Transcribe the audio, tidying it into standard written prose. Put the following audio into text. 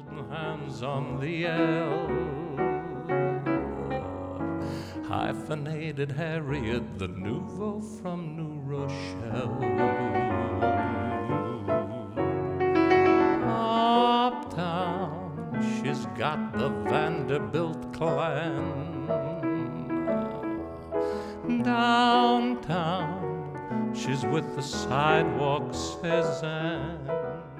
hands on the L. Hyphenated Harriet, the nouveau from New Rochelle. Uptown, she's got the Vanderbilt clan. Downtown, she's with the sidewalk Cezanne.